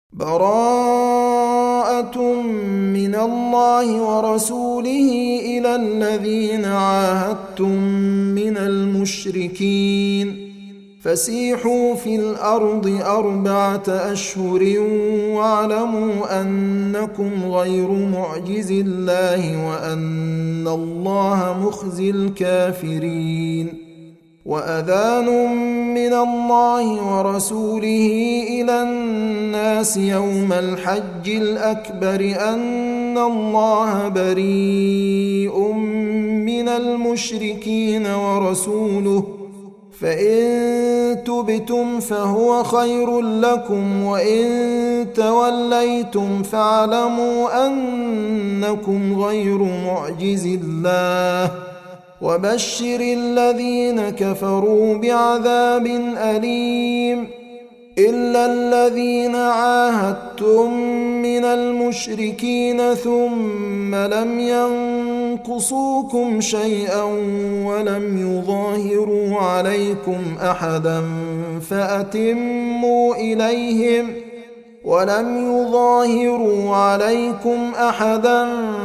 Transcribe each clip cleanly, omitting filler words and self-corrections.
براءة من الله ورسوله إلى الذين عاهدتم من المشركين فسيحوا في الأرض 4 أشهر واعلموا أنكم غير معجز الله وأن الله مخزي الكافرين. وأذان من الله ورسوله إلى الناس يوم الحج الأكبر أن الله بريء من المشركين ورسوله فإن تبتم فهو خير لكم وإن توليتم فاعلموا أنكم غير معجز الله وبشر الذين كفروا بعذاب أليم. إلا الذين عاهدتم من المشركين ثم لم ينقصوكم شيئا ولم يظاهروا عليكم أحدا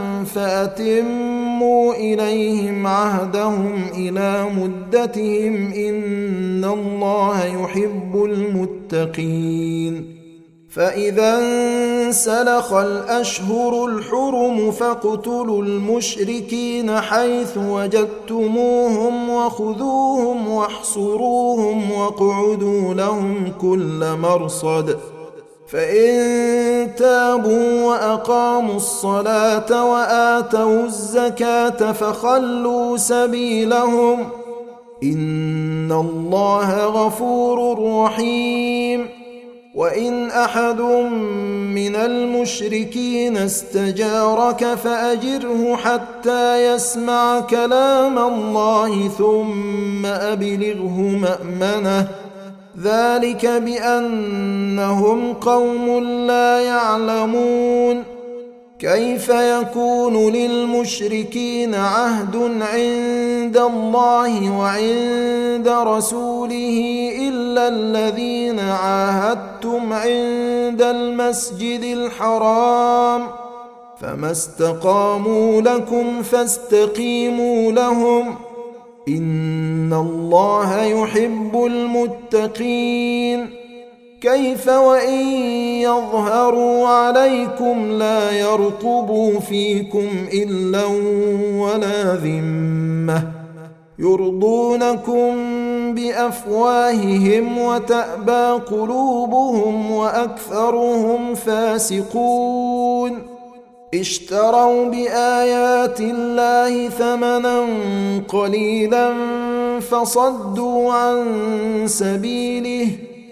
فأتموا إليهم عهدهم إلى مدتهم إن الله يحب المتقين. فإذا انسلخ الأشهر الحرم فاقتلوا المشركين حيث وجدتموهم وخذوهم واحصروهم واقعدوا لهم كل مرصد فإن تابوا وأقاموا الصلاة وآتوا الزكاة فخلوا سبيلهم إن الله غفور رحيم. وإن أحد من المشركين استجارك فأجره حتى يسمع كلام الله ثم أبلغه مأمنه ذلك بأنهم قوم لا يعلمون. كيف يكون للمشركين عهد عند الله وعند رسوله إلا الذين عاهدتم عند المسجد الحرام فما استقاموا لكم فاستقيموا لهم إن الله يحب المتقين. كيف وإن يظهروا عليكم لا يرقبوا فيكم إلا ولا ذمة يرضونكم بأفواههم وتأبى قلوبهم وأكثرهم فاسقون. اشتروا بآيات الله ثمنا قليلا فصدوا عن سبيله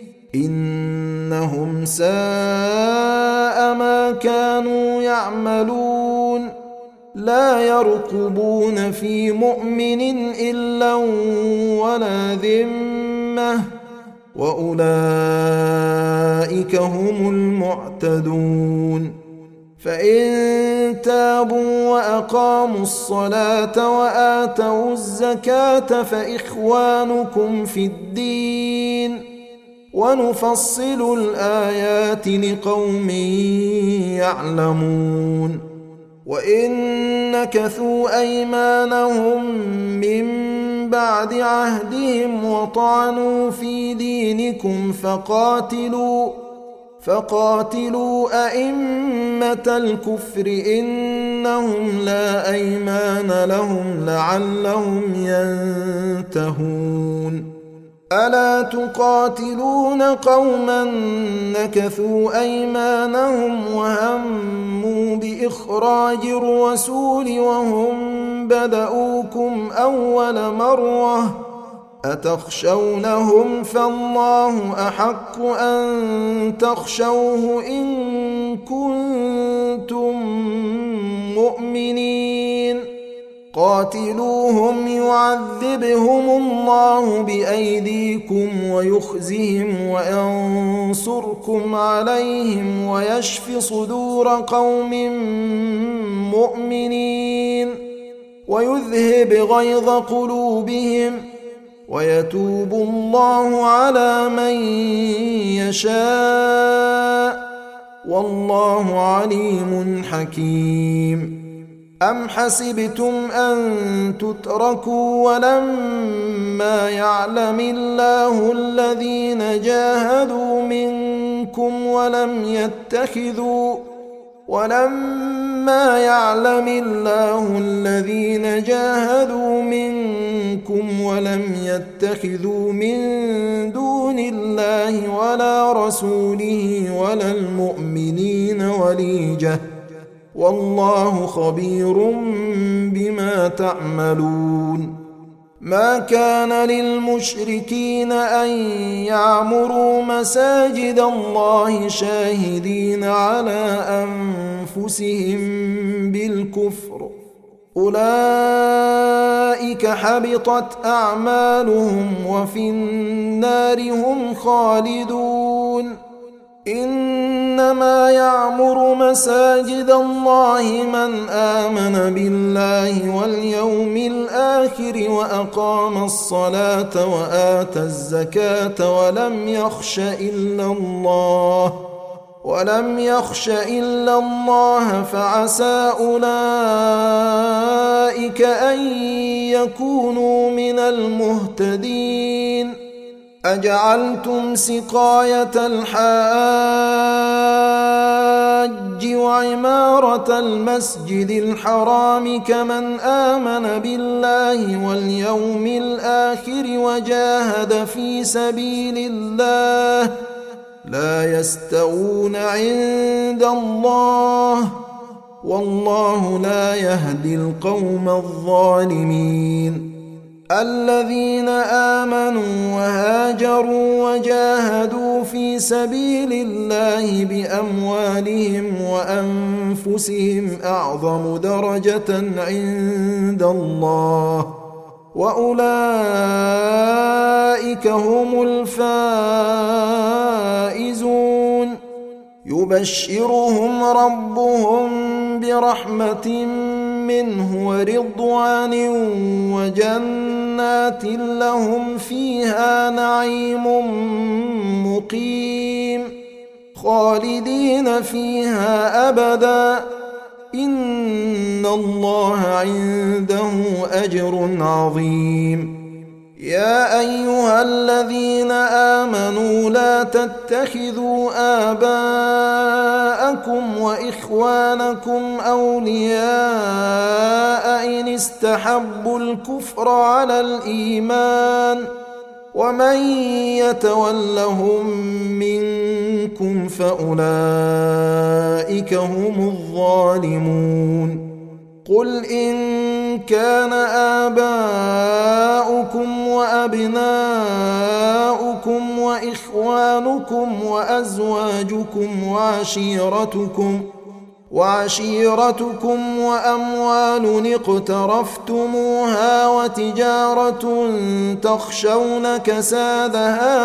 إنهم ساء ما كانوا يعملون. لا يرقبون في مؤمن إلا ولا ذمة وأولئك هم المعتدون. فإن تابوا وأقاموا الصلاة وآتوا الزكاة فإخوانكم في الدين ونفصل الآيات لقوم يعلمون. وإن نكثوا أيمانهم من بعد عهدهم وطعنوا في دينكم فقاتلوا أئمة الكفر إنهم لا أيمان لهم لعلهم ينتهون. ألا تقاتلون قوما نكثوا أيمانهم وهموا بإخراج الرسول وهم بدؤوكم أول مرة أتخشونهم فالله أحق أن تخشوه إن كنتم مؤمنين. قاتلوهم يعذبهم الله بأيديكم ويخزهم وينصركم عليهم ويشف صدور قوم مؤمنين ويذهب غيظ قلوبهم ويتوب الله على من يشاء والله عليم حكيم. أم حسبتم أن تتركوا ولما يعلم الله الذين جاهدوا منكم ولم يتخذوا من دون الله ولا رسوله ولا المؤمنين وليجة، والله خبير بما تعملون. ما كان للمشركين أن يعمروا مساجد الله شاهدين على أنفسهم بالكفر، أولئك حبطت أعمالهم وفي النار هم خالدون. إنما يعمر مساجد الله من آمن بالله واليوم الآخر وأقام الصلاة وآتى الزكاة ولم يخش إلا الله فعسى أولئك أن يكونوا من المهتدين. أجعلتم سقاية الحاج وعمارة المسجد الحرام كمن آمن بالله واليوم الآخر وجاهد في سبيل الله لا يستوون عند الله، والله لا يهدي القوم الظالمين. الذين آمنوا وهاجروا وجاهدوا في سبيل الله بأموالهم وأنفسهم أعظم درجة عند الله، وأولئك هم الفائزون. يبشرهم ربهم برحمة منه ورضوان وجنات لهم فيها نعيم مقيم خالدين فيها أبدا، إن الله عنده أجر عظيم. يا أيها الذين آمنوا لا تتخذوا آباءكم وإخوانكم أولياء إن استحبوا الكفر على الإيمان، ومن يتولهم منكم فأولئك هم الظالمون. قل إن كان آباؤكم وأبناؤكم وإخوانكم وأزواجكم وعشيرتكم وأموال اقترفتموها وتجارة تخشون كسادها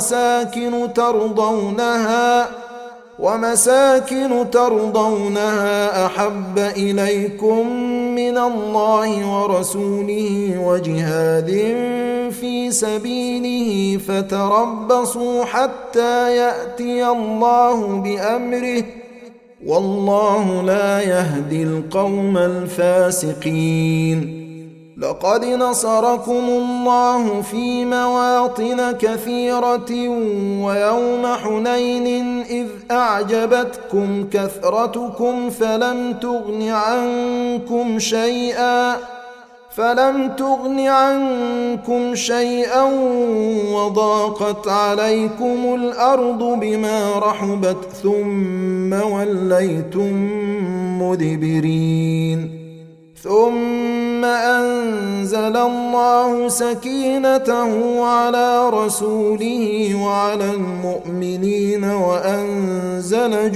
ومساكن ترضونها أحب إليكم من الله ورسوله وجهاد في سبيله فتربصوا حتى يأتي الله بأمره، والله لا يهدي القوم الفاسقين. لقد نصركم الله في مواطن كثيرة ويوم حنين إذ أعجبتكم كثرتكم فلم تغن عنكم شيئا وضاقت عليكم الأرض بما رحبت ثم وليتم مدبرين. ثم أنزل الله سكينته على رسوله وعلى المؤمنين وأنزل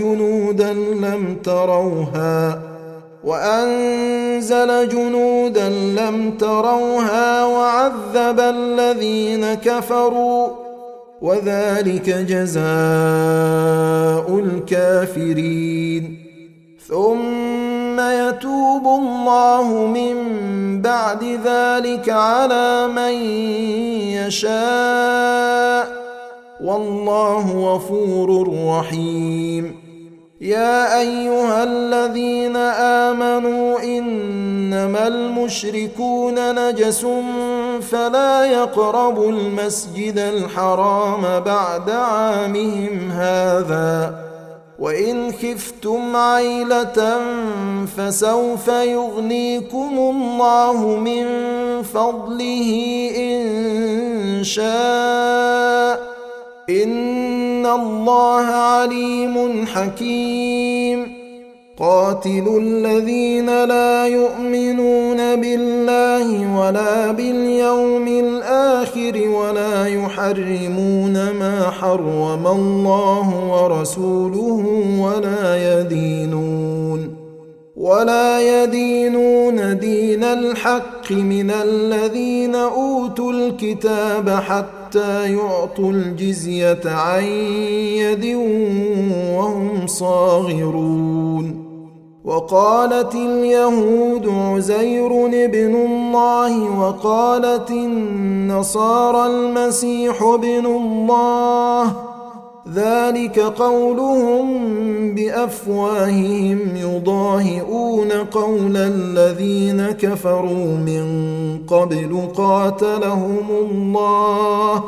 جنودا لم تروها وعذب الذين كفروا، وذلك جزاء الكافرين. ثم يتوب الله من بعد ذلك على من يشاء، والله غفور رحيم. يا أيها الذين آمنوا إنما المشركون نجس فلا يقربوا المسجد الحرام بعد عامهم هذا وإن خفتم عيلة فسوف يغنيكم الله من فضله إن شاء إن الله عليم حكيم قاتلوا الذين لا يؤمنون بالله ولا باليوم الآخر ولا يحرمون ما حرم الله ورسوله ولا يدينون دين الحق من الذين أوتوا الكتاب حتى يعطوا الجزية عن يد وهم صاغرون وقالت اليهود عزير ابن الله وقالت النصارى المسيح ابن الله ذلك قولهم بأفواههم يضاهئون قول الذين كفروا من قبل قاتلهم الله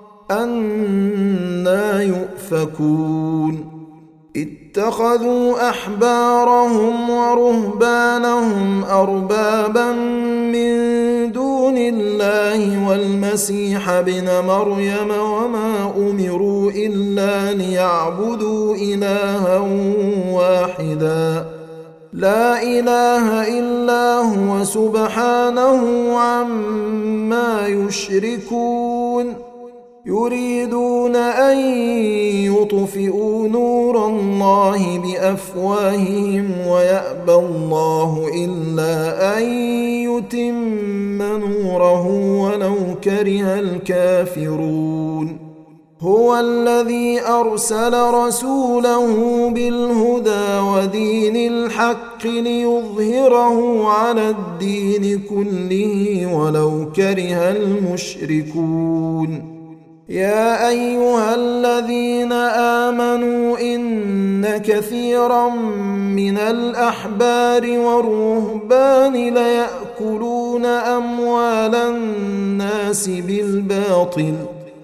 أنى يؤفكون اتخذوا أحبارهم ورهبانهم أربابا من دون الله والمسيح ابن مريم وما أمروا إلا ليعبدوا إلها واحدا لا إله إلا هو سبحانه عما يشركون يريدون أن يطفئوا نور الله بأفواههم ويأبى الله إلا أن يتم نوره ولو كره الكافرون هو الذي أرسل رسوله بالهدى ودين الحق ليظهره على الدين كله ولو كره المشركون يا أيها الذين آمنوا إن كثيرا من الأحبار والرهبان ليأكلون أموال الناس بالباطل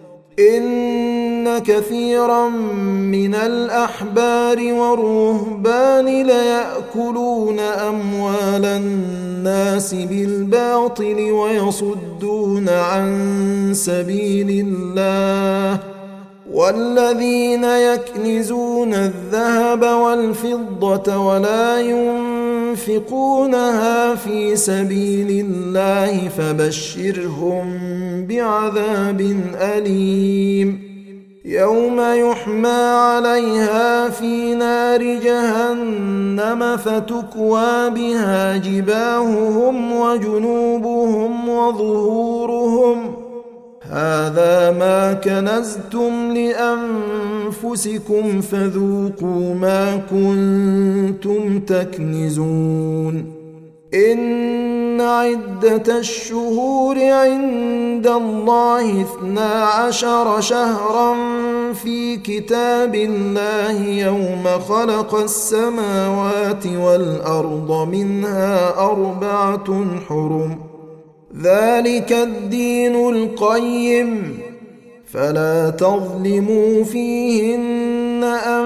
إن كثيرا من الأحبار والرهبان ليأكلون أموال الناس بالباطل ويصدون عن سبيل الله والذين يكنزون الذهب والفضة ولا ينفقونها في سبيل الله فبشرهم بعذاب أليم يوم يحمى عليها في نار جهنم فتكوى بها جباههم وجنوبهم وظهورهم هذا ما كنزتم لأنفسكم فذوقوا ما كنتم تكنزون إن عدة الشهور عند الله 12 شهرا في كتاب الله يوم خلق السماوات والأرض منها 4 حرم ذلك الدين القيم فلا تظلموا فيهن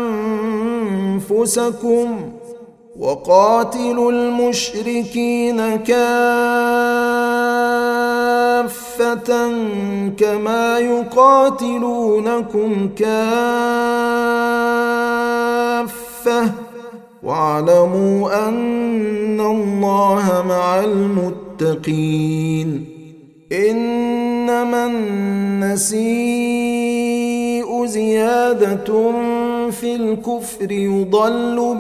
أنفسكم وقاتلوا المشركين كافة كما يقاتلونكم كافة واعلموا أن الله مع المتقين إنما النسيء زيادة في الكفر يضل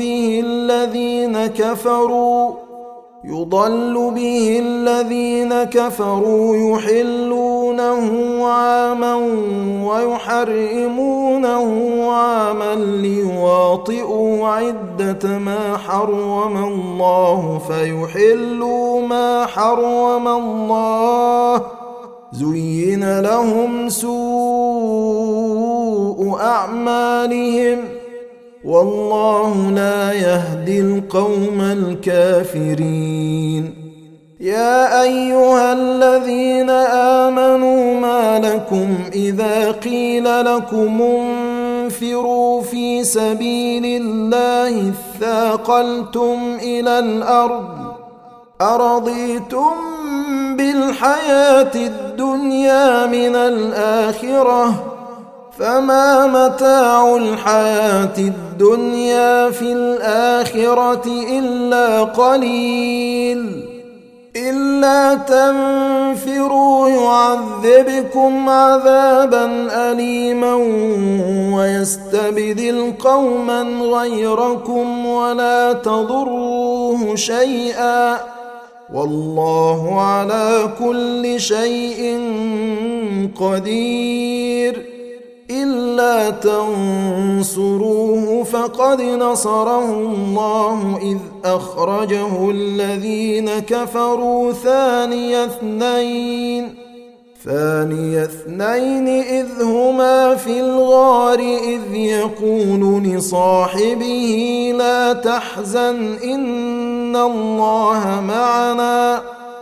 به الذين كفروا يحلونه عاما ويحرمونه عاما ليواطئوا عدة ما حرم الله فيحلوا ما حرم الله زين لهم سوء أعمالهم والله لا يهدي القوم الكافرين. يا أيها الذين آمنوا ما لكم إذا قيل لكم انفروا في سبيل الله اثاقلتم إلى الأرض أرضيتم بالحياة الدنيا من الآخرة فما متاع الحياة الدنيا في الآخرة إلا قليل. إلا تنفروا يعذبكم عذابا أليما ويستبدل قوما غيركم ولا تضروه شيئا والله على كل شيء قدير. إلا تنصروه فقد نصره الله إذ أخرجه الذين كفروا ثاني اثنين إذ هما في الغار إذ يقول لصاحبه لا تحزن إن الله معنا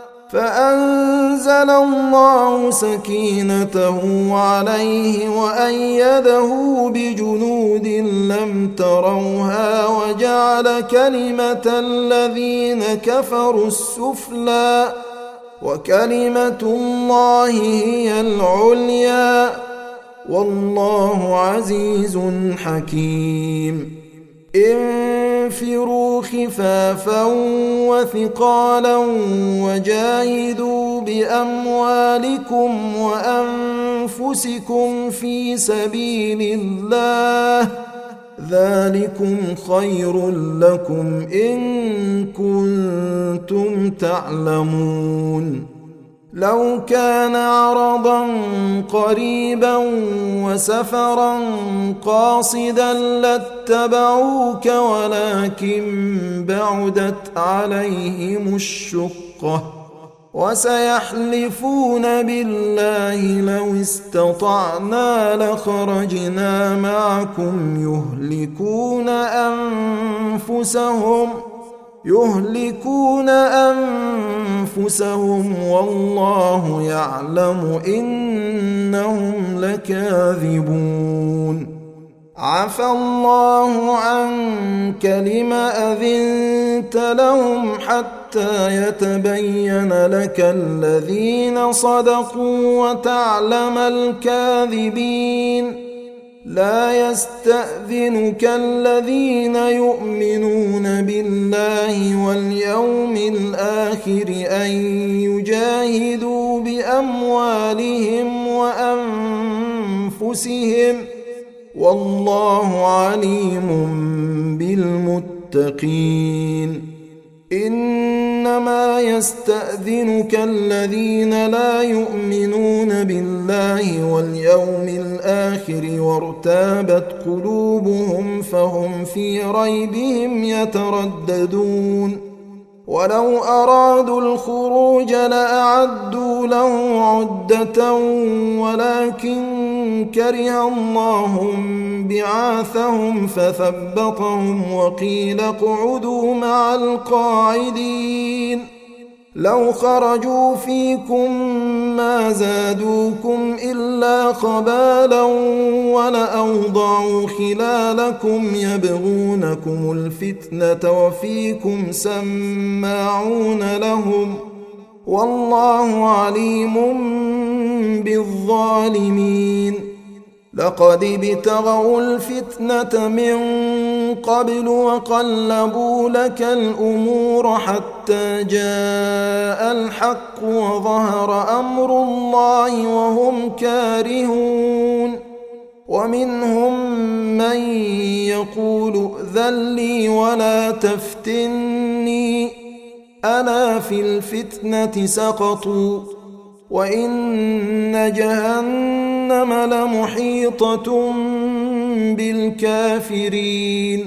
فأنزل الله سكينته عليه وأيده بجنود لم تروها وجعل كلمة الذين كفروا السفلى وكلمة الله هي العليا والله عزيز حكيم. انفروا خفافا وثقالا وجاهدوا بأموالكم وأنفسكم في سبيل الله ذلكم خير لكم إن كنتم تعلمون. لو كان عرضا قريبا وسفرا قاصدا لاتبعوك ولكن بعدت عليهم الشقة وسيحلفون بالله لو استطعنا لخرجنا معكم يهلكون أنفسهم والله يعلم إنهم لكاذبون. عفى الله عنك لم أذنت لهم حتى يتبين لك الذين صدقوا وتعلم الكاذبين. لا يستأذنك الذين يؤمنون بالله واليوم الآخر أن يجاهدوا بأموالهم وأنفسهم والله عليم بالمتقين. إنما يستأذنك الذين لا يؤمنون بالله واليوم الآخر وارتابت قلوبهم فهم في ريبهم يترددون. ولو أرادوا الخروج لأعدوا له عدة ولكن كره الله بعاثهم فثبطهم وقيل اقعدوا مع القاعدين. لو خرجوا فيكم ما زادوكم إلا خبالا ولأوضعوا خلالكم يبغونكم الفتنة وفيكم سماعون لهم والله عليم بالظالمين. لقد ابتغوا الفتنة من قبل وقلبوا لك الأمور حتى جاء الحق وظهر أمر الله وهم كارهون. ومنهم من يقول ائذن لي ولا تفتني ألا في الفتنة سقطوا وإن جهنم لمحيطة بالكافرين.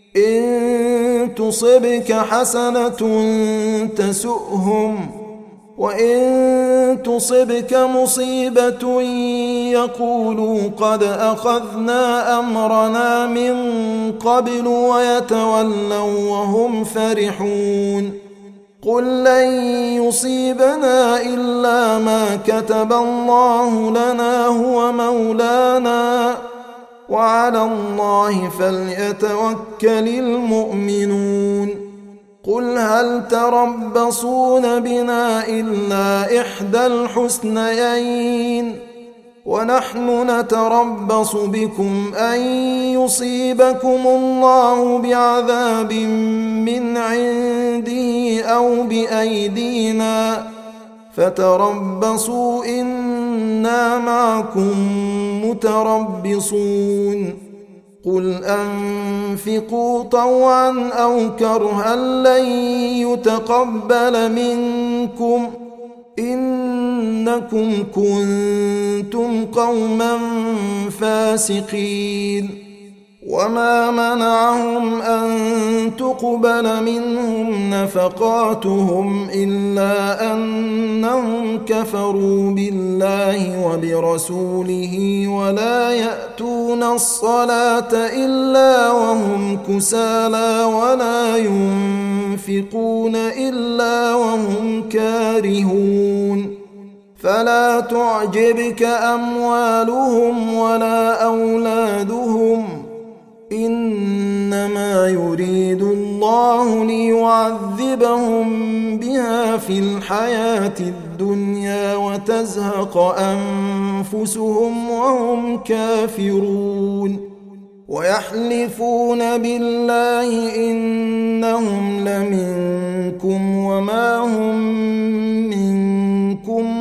إن تصبك حسنة تسؤهم وإن تصبك مصيبة يقولوا قد أخذنا أمرنا من قبل ويتولوا وهم فرحون قل لن يصيبنا إلا ما كتب الله لنا هو مولانا وعلى الله فليتوكل المؤمنون قل هل تربصون بنا إلا إحدى الحسنيين ونحن نتربص بكم أن يصيبكم الله بعذاب من عنده أو بأيدينا فتربصوا إنا معكم متربصون قل أنفقوا طوعا أو كرها لن يتقبل منكم إنكم كنتم قوما فاسقين وما منعهم أن تقبل منهم نفقاتهم إلا أنهم كفروا بالله وبرسوله ولا يأتون الصلاة إلا وهم كسالى ولا ينفقون إلا وهم كارهون فلا تعجبك أموالهم ولا أولادهم إنما يريد الله ليعذبهم بها في الحياة الدنيا وتزهق أنفسهم وهم كافرون ويحلفون بالله إنهم لمنكم وما هم منكم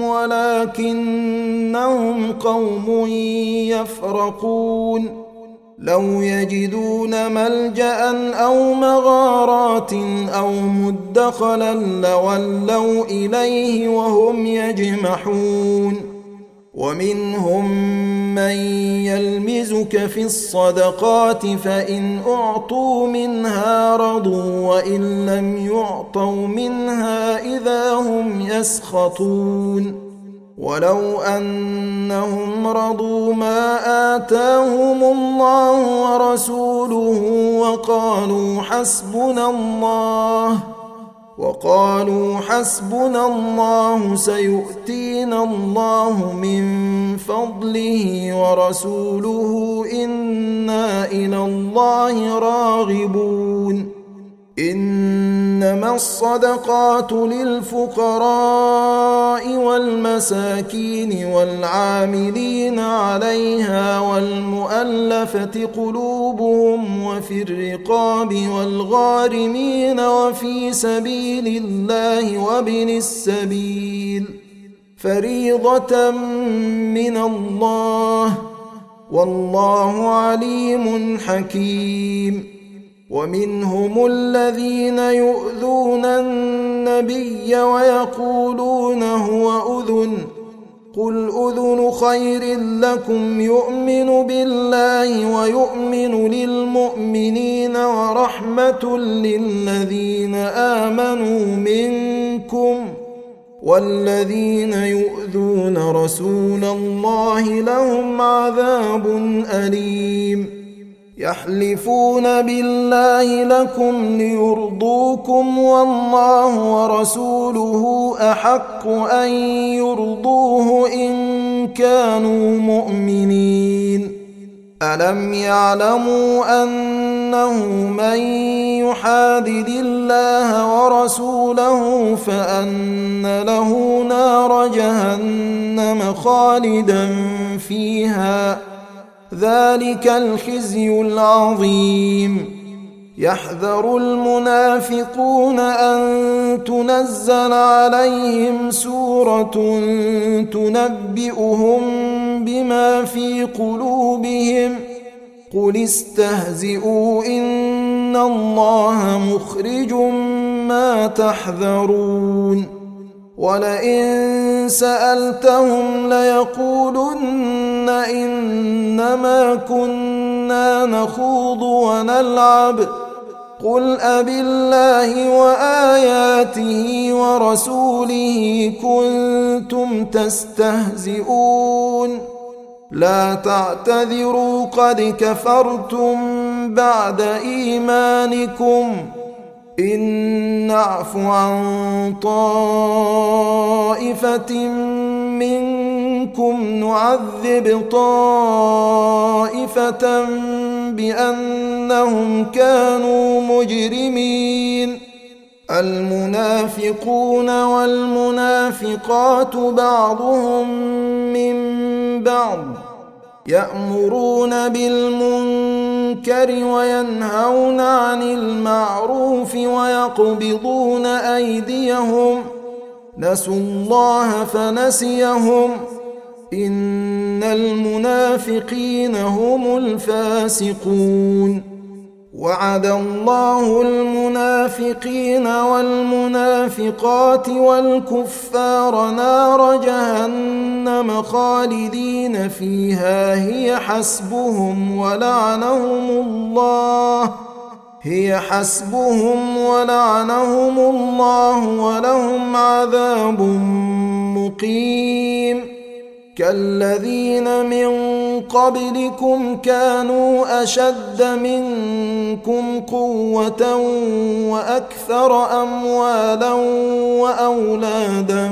ولكنهم قوم يفرقون لو يجدون ملجأ أو مغارات أو مدخلا لولوا إليه وهم يجمحون ومنهم من يلمزك في الصدقات فإن أعطوا منها رضوا وإن لم يعطوا منها إذا هم يسخطون ولو أنهم رضوا ما آتاهم الله ورسوله وقالوا حسبنا الله سيؤتينا الله من فضله ورسوله إنا إلى الله راغبون إنما الصدقات للفقراء والمساكين والعاملين عليها والمؤلفة قلوبهم وفي الرقاب والغارمين وفي سبيل الله وابن السبيل فريضة من الله والله عليم حكيم ومنهم الذين يؤذون النبي ويقولون هو أذن قل أذن خير لكم يؤمن بالله ويؤمن للمؤمنين ورحمة للذين آمنوا منكم والذين يؤذون رسول الله لهم عذاب أليم يحلفون بالله لكم ليرضوكم والله ورسوله أحق أن يرضوه إن كانوا مؤمنين ألم يعلموا أنه من يحادد الله ورسوله فأن له نار جهنم خالدا فيها ذلك الخزي العظيم يحذر المنافقون أن تنزل عليهم سورة تنبئهم بما في قلوبهم قل استهزئوا إن الله مخرج ما تحذرون ولئن سألتهم ليقولن إنما كنا نخوض ونلعب قل أبالله وآياته ورسوله كنتم تستهزئون لا تعتذروا قد كفرتم بعد إيمانكم إن نعف عن طائفة منكم نعذب طائفة بأنهم كانوا مجرمين المنافقون والمنافقات بعضهم من بعض يأمرون بالمنكر وينهون عن المعروف ويقبضون أيديهم نسوا الله فنسيهم إن المنافقين هم الفاسقون وعد الله المنافقين والمنافقات والكفار نار جهنم خالدين فيها هي حسبهم ولعنهم الله ولهم عذاب مقيم كالذين من قبلكم كانوا أشد منكم قوة وأكثر أموالا وأولادا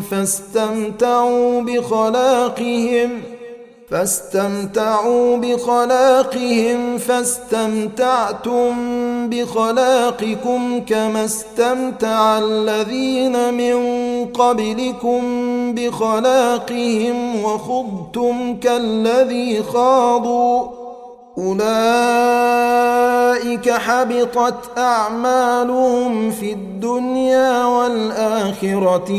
فاستمتعوا بخلاقهم فاستمتعتم بخلاقكم كما استمتع الذين من قبلكم بخلاقهم وخضتم كالذي خاضوا أولئك حبطت أعمالهم في الدنيا والآخرة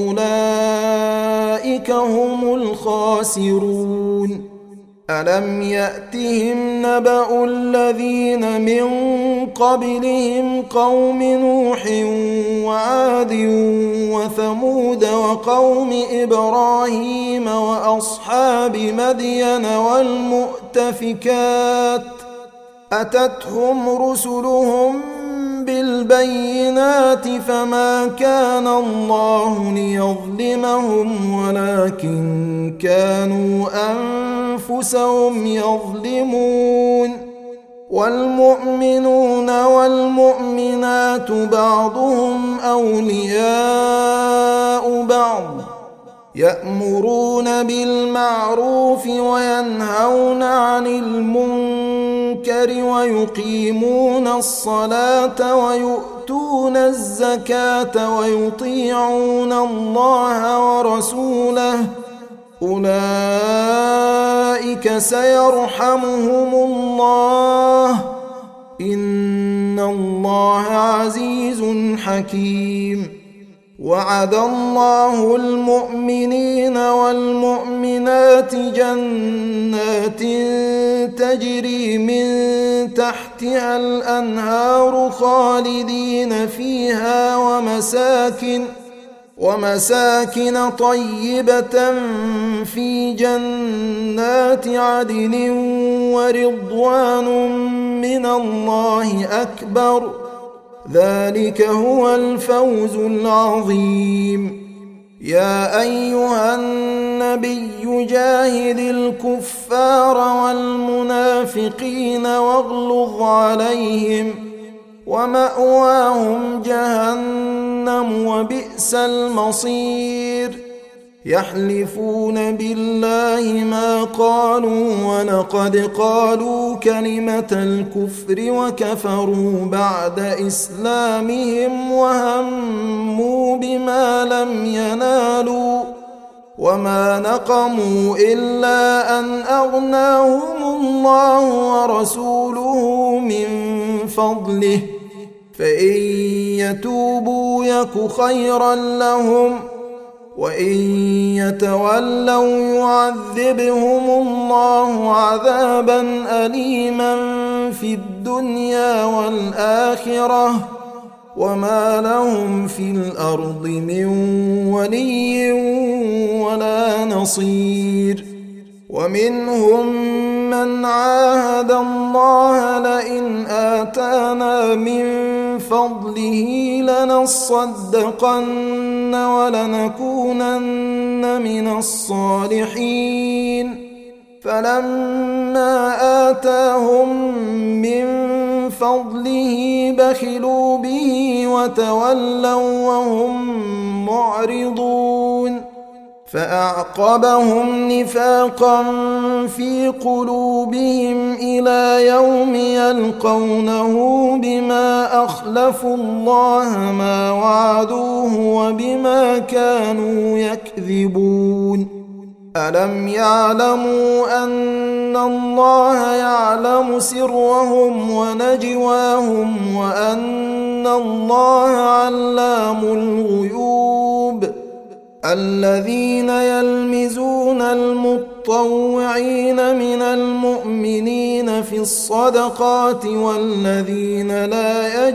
وأولئك هم الخاسرون ألم يأتهم نبأ الذين من قبلهم قوم نوح وعاد وثمود وقوم إبراهيم وأصحاب مدين والمؤتفكات أتتهم رسلهم بالبينات فما كان الله ليظلمهم ولكن كانوا أنفسهم يظلمون والمؤمنون والمؤمنات بعضهم أولياء بعض يأمرون بالمعروف وينهون عن المنكر ويقيمون الصلاة ويؤتون الزكاة ويطيعون الله ورسوله أولئك سيرحمهم الله إن الله عزيز حكيم وعد الله المؤمنين والمؤمنات جنات تجري من تحتها الأنهار خالدين فيها ومساكن طيبة في جنات عدن ورضوان من الله أكبر ذلك هو الفوز العظيم يا أيها النبي جاهد الكفار والمنافقين واغلظ عليهم ومأواهم جهنم وبئس المصير يحلفون بالله ما قالوا ولقد قالوا كلمة الكفر وكفروا بعد إسلامهم وهموا بما لم ينالوا وما نقموا إلا أن أغناهم الله ورسوله من فضله فإن يتوبوا يك خيرا لهم وإن يتولوا يعذبهم الله عذابا أليما في الدنيا والآخرة وما لهم في الأرض من ولي ولا نصير ومنهم من عاهد الله لئن آتانا من فضله لنصدقن ولنكونن من الصالحين فلما آتاهم من فضله بخلوا به وتولوا وهم معرضون فأعقبهم نفاقا في قلوبهم إلى يوم يلقونه بما أخلفوا الله ما وعدوه وبما كانوا يكذبون ألم يعلموا أن الله يعلم سرهم ونجواهم وأن الله علام الغيوب الذين يلمزون المطوعين من المؤمنين في الصدقات والذين لا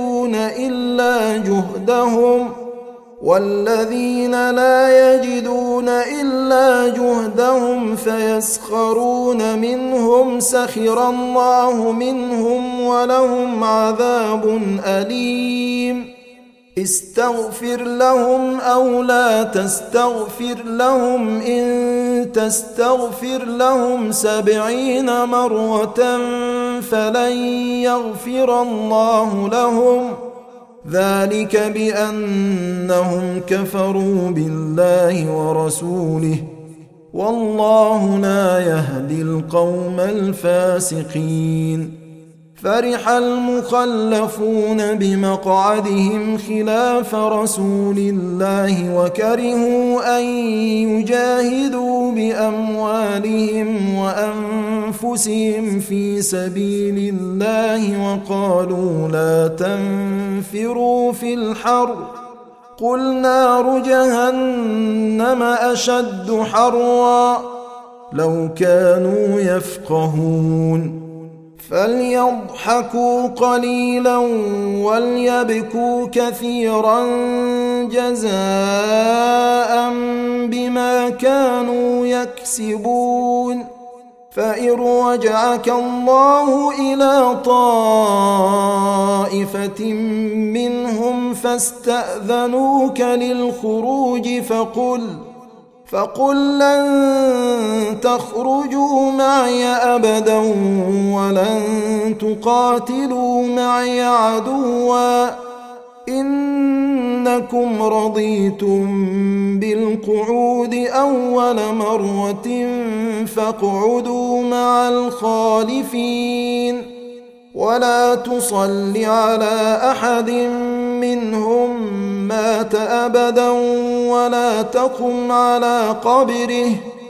يجدون إلا جهدهم فيسخرون منهم سخر الله منهم ولهم عذاب أليم استغفر لهم أو لا تستغفر لهم إن تستغفر لهم 70 مرة فلن يغفر الله لهم ذلك بأنهم كفروا بالله ورسوله والله لا يهدي القوم الفاسقين فرح المخلفون بمقعدهم خلاف رسول الله وكرهوا أن يجاهدوا بأموالهم وأنفسهم في سبيل الله وقالوا لا تنفروا في الحر قل نار جهنم أشد حرا لو كانوا يفقهون فليضحكوا قليلا وليبكوا كثيرا جزاء بما كانوا يكسبون فإن رجعك الله إلى طائفة منهم فاستأذنوك للخروج فقل لن تخرجوا معي أبدا ولن تقاتلوا معي عدوا إنكم رضيتم بالقعود أول مرة فاقعدوا مع الخالفين ولا تصل على أحد منهم مات أبدا ولا تقم على قبره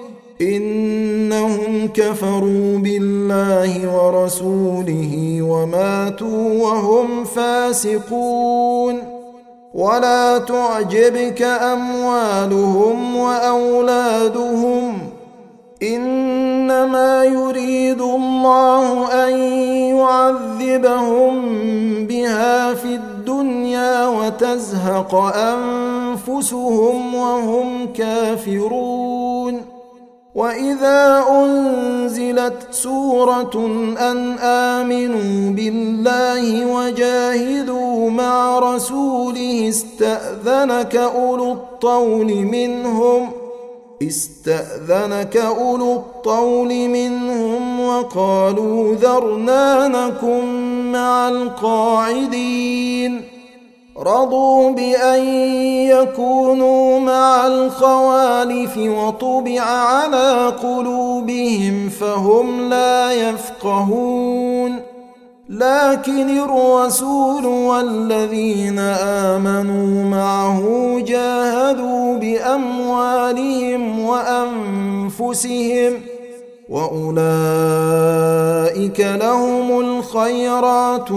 إنهم كفروا بالله ورسوله وماتوا وهم فاسقون ولا تعجبك أموالهم وأولادهم إنما يريد الله أن يعذبهم بها في الدنيا وتزهق أنفسهم وهم كافرون وإذا أنزلت سورة أن آمنوا بالله وجاهدوا مع رسوله استأذنك أولو الطول منهم وقالوا ذرنا نكن مع القاعدين رضوا بأن يكونوا مع الخوالف وطبع على قلوبهم فهم لا يفقهون لكن الرسول والذين آمنوا معه جاهدوا بأموالهم وأنفسهم وأولئك لهم الخيرات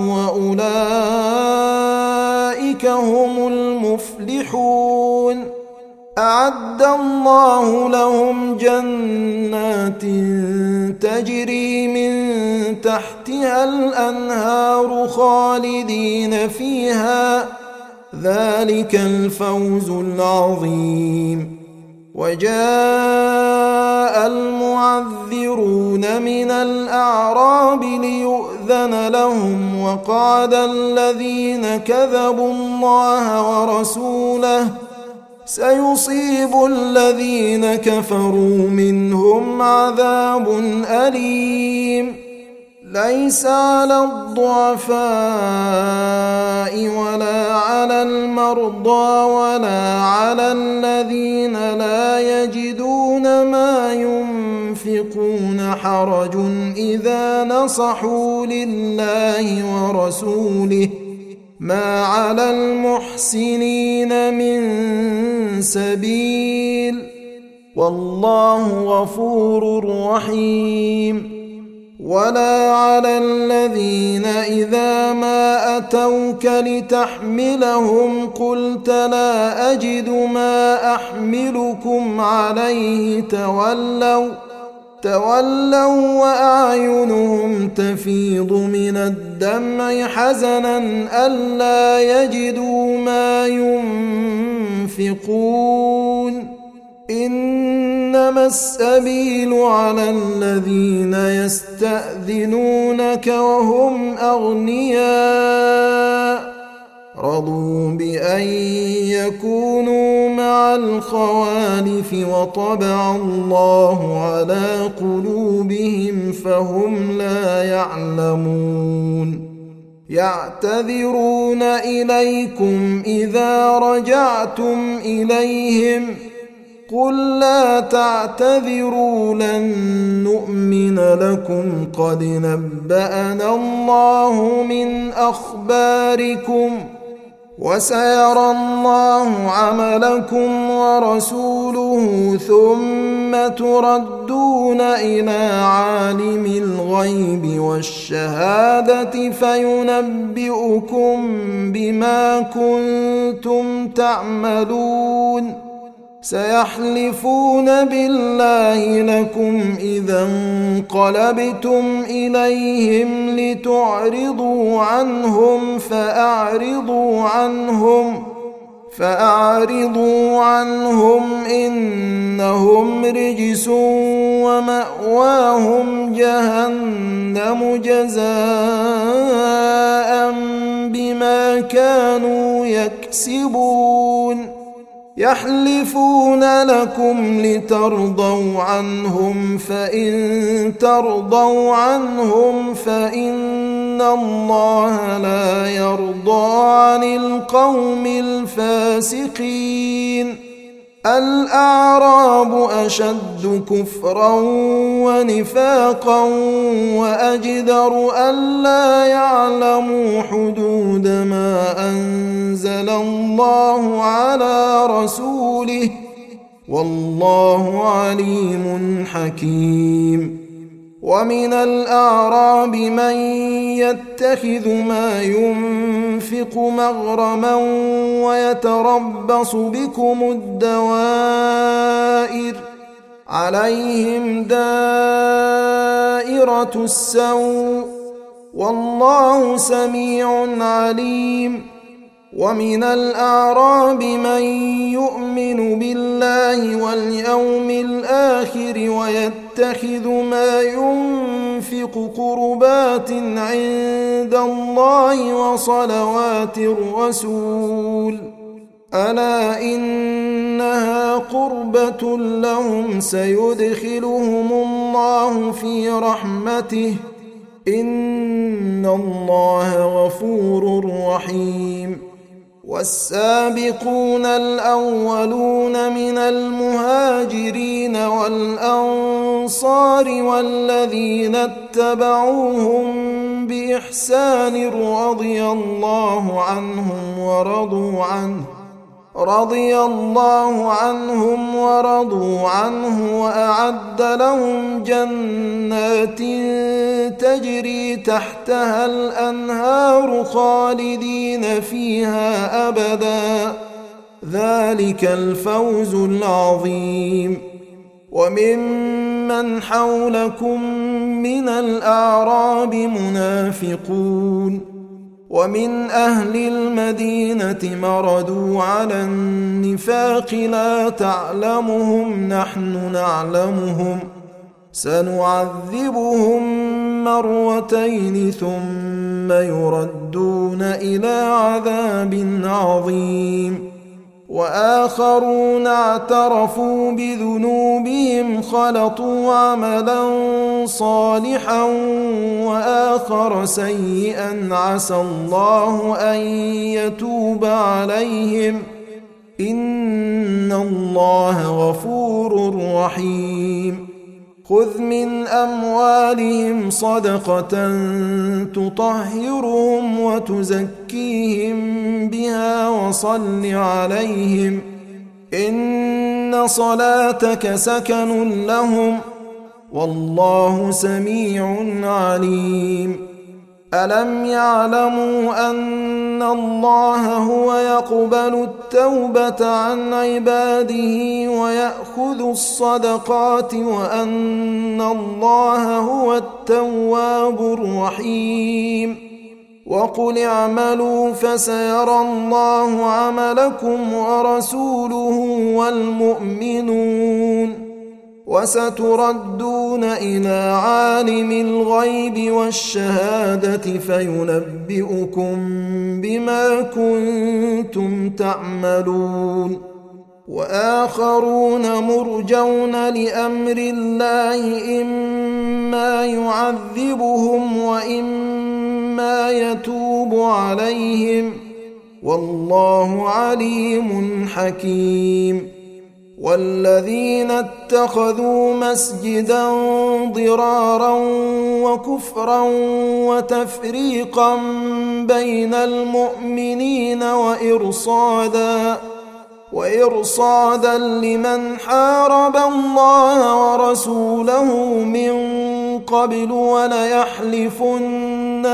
وأولئك هم المفلحون أعد الله لهم جنات تجري من تحتها الأنهار خالدين فيها ذلك الفوز العظيم وجاء المعذرون من الأعراب ليؤذن لهم وقعد الذين كذبوا الله ورسوله سيصيب الذين كفروا منهم عذاب أليم ليس على الضعفاء ولا على المرضى ولا على الذين لا يجدون ما ينفقون حرج إذا نصحوا لله ورسوله ما على المحسنين من سبيل والله غفور رحيم ولا على الذين إذا ما أتوك لتحملهم قلت لا أجد ما أحملكم عليه تولوا وأعينهم تفيض من الدمع حزنا ألا يجدوا ما ينفقون إنما السبيل على الذين يستأذنونك وهم أغنياء رضوا بأن يكونوا مع الخوالف وطبع الله على قلوبهم فهم لا يعلمون يعتذرون إليكم إذا رجعتم إليهم قل لا تعتذروا لن نؤمن لكم قد نبأنا الله من أخباركم وسيرى الله عملكم ورسوله ثم تردون إلى عالم الغيب والشهادة فينبئكم بما كنتم تعملون سيحلفون بالله لكم إذا انقلبتم إليهم لتعرضوا عنهم فأعرضوا عنهم إنهم رجس ومأواهم جهنم جزاء بما كانوا يكسبون يحلفون لكم لترضوا عنهم فإن ترضوا عنهم فإن الله لا يرضى عن القوم الفاسقين الأعراب أشد كفرا ونفاقا وأجدر ألا يعلموا حدود ما أنزل الله على رسوله والله عليم حكيم ومن الأعراب من يتخذ ما ينفق مغرما ويتربص بكم الدوائر عليهم دائرة السوء والله سميع عليم ومن الأعراب من يؤمن بالله واليوم الآخر ويتخذ ما ينفق قربات عند الله وصلوات الرسول ألا إنها قربة لهم سيدخلهم الله في رحمته إن الله غفور رحيم والسابقون الأولون من المهاجرين والأنصار والذين اتبعوهم بإحسان رضي الله عنهم ورضوا عنه وأعد لهم جنات تجري تحتها الأنهار خالدين فيها أبدا ذلك الفوز العظيم وممن حولكم من الأعراب منافقون ومن أهل المدينة مردوا على النفاق لا تعلمهم نحن نعلمهم سنعذبهم مرتين ثم يردون إلى عذاب عظيم وآخرون اعترفوا بذنوبهم خلطوا عملا صالحا وآخر سيئا عسى الله أن يتوب عليهم إن الله غفور رحيم خذ من أموالهم صدقة تطهرهم وتزكيهم بها وصل عليهم إن صلاتك سكن لهم والله سميع عليم ألم يعلموا أن الله هو يقبل التوبة عن عباده ويأخذ الصدقات وأن الله هو التواب الرحيم وقل اعملوا فسيرى الله عملكم ورسوله والمؤمنون وستردون إلى عالم الغيب والشهادة فينبئكم بما كنتم تعملون وآخرون مرجون لأمر الله إما يعذبهم وإما يتوب عليهم والله عليم حكيم والذين اتخذوا مسجدا ضرارا وكفرا وتفريقا بين المؤمنين وإرصادا لمن حارب الله ورسوله من قبل وليحلفن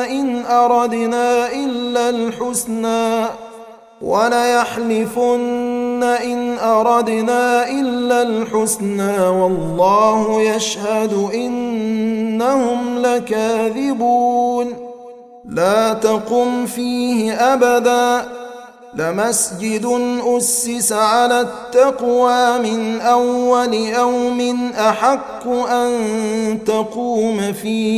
إن أردنا إلا الحسنى والله يشهد إنهم لكاذبون لا تقم فيه أبدا لمسجد أسس على التقوى من أول يوم أحق أن تقوم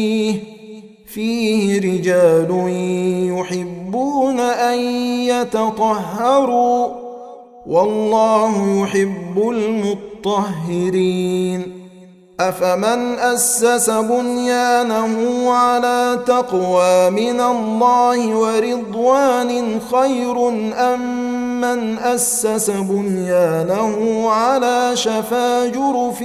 فيه رجال يحبون أن يتطهروا والله يحب المطهرين أفمن أسس بنيانه على تقوى من الله ورضوان خير أم من أسس بنيانه على شفا جرف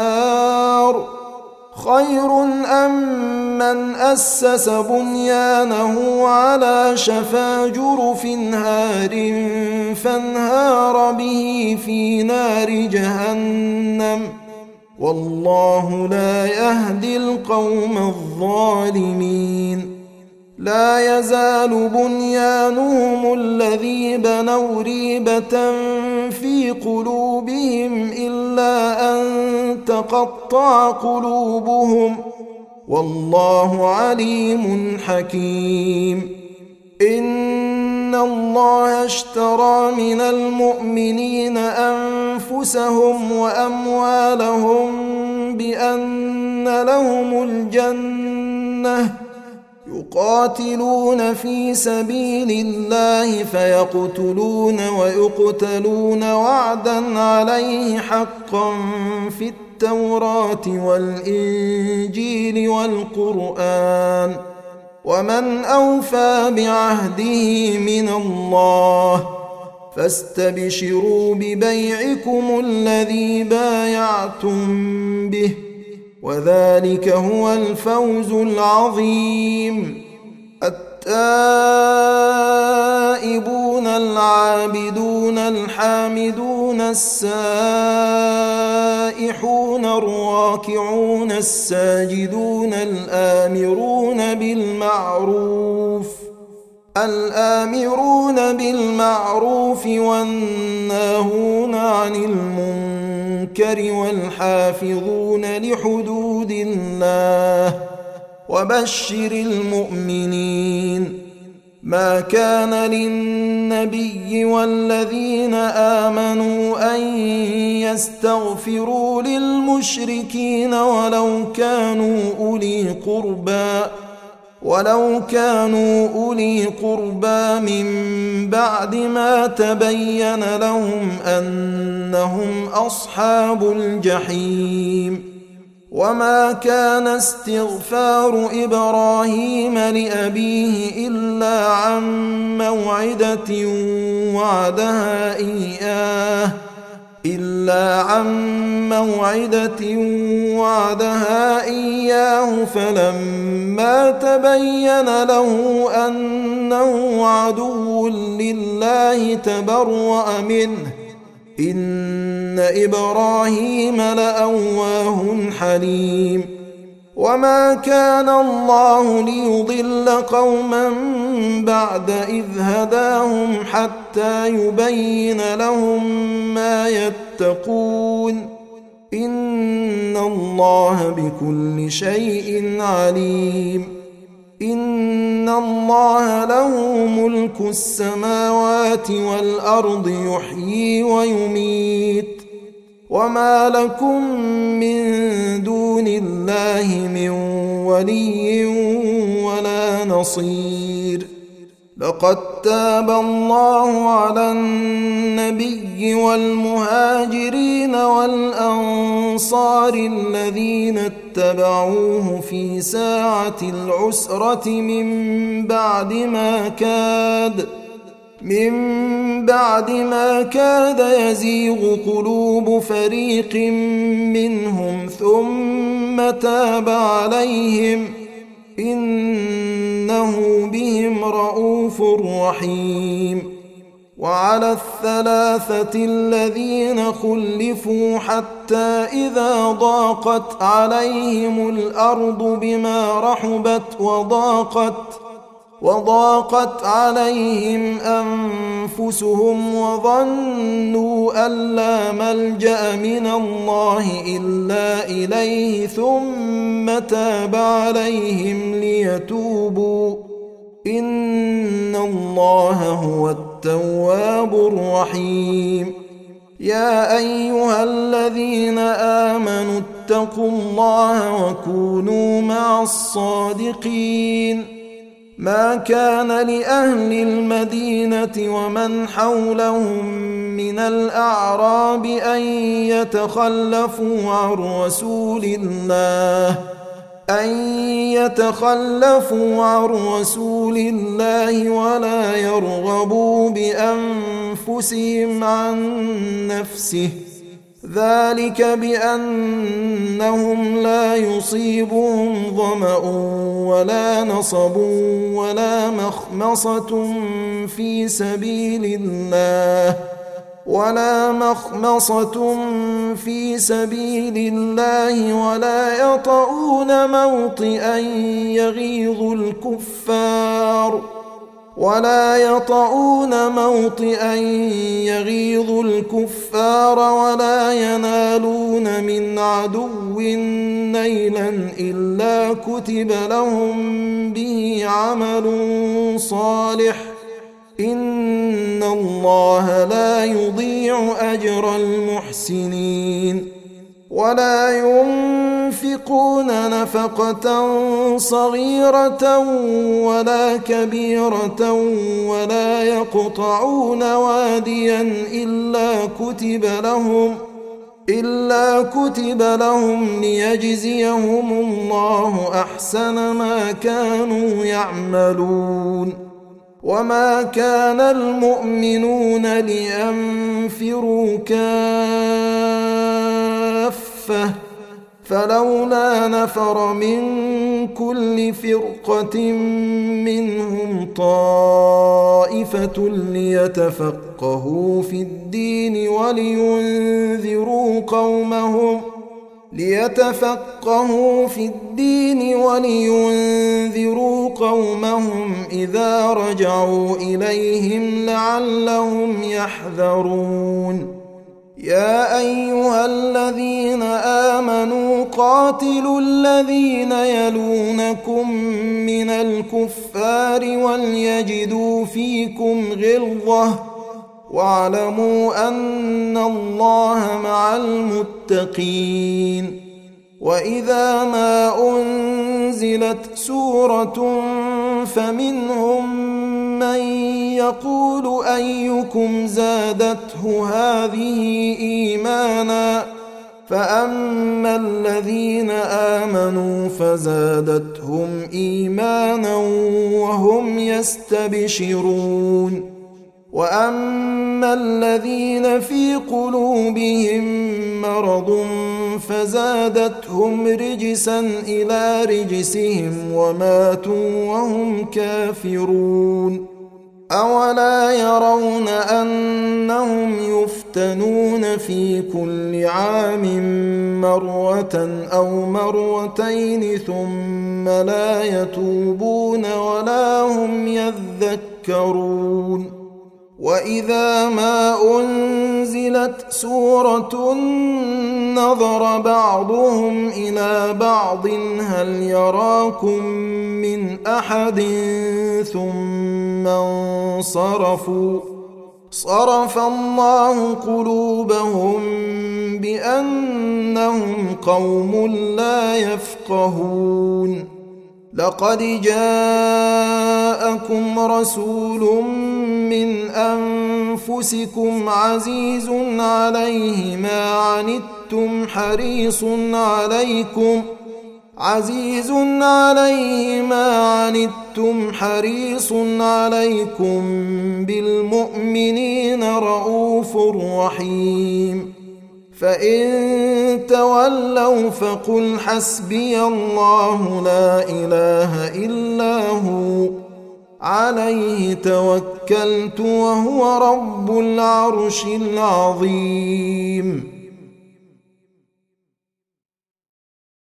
هار فانهار به في نار جهنم والله لا يهدي القوم الظالمين لا يزال بنيانهم الذي بنوا ريبة في قلوبهم إلا أن تقطع قلوبهم والله عليم حكيم إن الله اشترى من المؤمنين أنفسهم وأموالهم بأن لهم الجنة يقاتلون في سبيل الله فيقتلون ويقتلون وعدا عليه حقا في التوراة والإنجيل والقرآن ومن أوفى بعهده من الله فاستبشروا ببيعكم الذي بايعتم به وذلك هو الفوز العظيم التائبون العابدون الحامدون السائحون الراكعون الساجدون الآمرون بالمعروف والناهون عن المنكر والحافظون لحدود الله وبشر المؤمنين ما كان للنبي والذين آمنوا أن يستغفروا للمشركين ولو كانوا أولي قربى من بعد ما تبين لهم أنهم أصحاب الجحيم. وما كان استغفار إبراهيم لأبيه إلا عن موعدة وعدها إياه فلما تبين له أنه عدو لله تبرأ منه إن إبراهيم لأواه حليم. وما كان الله ليضل قوما بعد إذ هداهم حتى يبين لهم ما يتقون إن الله بكل شيء عليم. إن الله له ملك السماوات والأرض يحيي ويميت وما لكم من دون الله من ولي ولا نصير. لقد تاب الله على النبي والمهاجرين والأنصار الذين اتبعوه في ساعة العسرة من بعد ما كاد يزيغ قلوب فريق منهم ثم تاب عليهم إنه بهم رءوف رحيم. وعلى الثلاثة الذين خلفوا حتى إذا ضاقت عليهم الأرض بما رحبت وضاقت عليهم أنفسهم وظنوا أن لا ملجأ من الله إلا إليه ثم تاب عليهم ليتوبوا إن الله هو التواب الرحيم. يا أيها الذين آمنوا اتقوا الله وكونوا مع الصادقين. ما كان لأهل المدينة ومن حولهم من الأعراب أن يتخلفوا عن رسول الله ولا يرغبوا بأنفسهم عن نفسه ذلك بأنهم لا يصيبهم ظمأ ولا نصب ولا مخمصة في سبيل الله ولا يطؤون موطئا يغيظ الكفار ولا ينالون من عدو نيلا إلا كتب لهم به عمل صالح إن الله لا يضيع أجر المحسنين. ولا ينفقون نفقة صغيرة ولا كبيرة ولا يقطعون واديا إلا كتب لهم ليجزيهم الله أحسن ما كانوا يعملون. وما كان المؤمنون لينفروا كافة فلولا نفر من كل فرقة منهم طائفة ليتفقهوا في الدين ولينذروا قومهم إذا رجعوا إليهم لعلهم يحذرون. يا أيها الذين آمنوا قاتلوا الذين يلونكم من الكفار وليجدوا فيكم غلظة واعلموا أن الله مع المتقين. وإذا ما أنزلت سورة فمنهم من يقول أيكم زادته هذه إيمانا فأما الذين آمنوا فزادتهم إيمانا وهم يستبشرون وأما الذين في قلوبهم مرض فزادتهم رجسا إلى رجسهم وماتوا وهم كافرون أولا يرون أنهم يفتنون في كل عام مرة أو مرتين ثم لا يتوبون ولا هم يذكرون وإذا ما أنزلت سورة نظر بعضهم إلى بعض هل يراكم من أحد ثم انصرفوا صرف الله قلوبهم بأنهم قوم لا يفقهون لقد جاءكم رسول من أنفسكم عزيز عليه ما عنتم حريص عليكم بالمؤمنين رؤوف رحيم فإن تولوا فقل حسبي الله لا إله إلا هو عليه توكلت وهو رب العرش العظيم